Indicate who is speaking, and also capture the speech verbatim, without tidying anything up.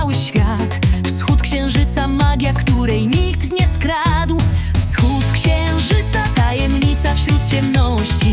Speaker 1: cały świat. Wschód księżyca, magia, której nikt nie skradł. Wschód księżyca, tajemnica wśród ciemności.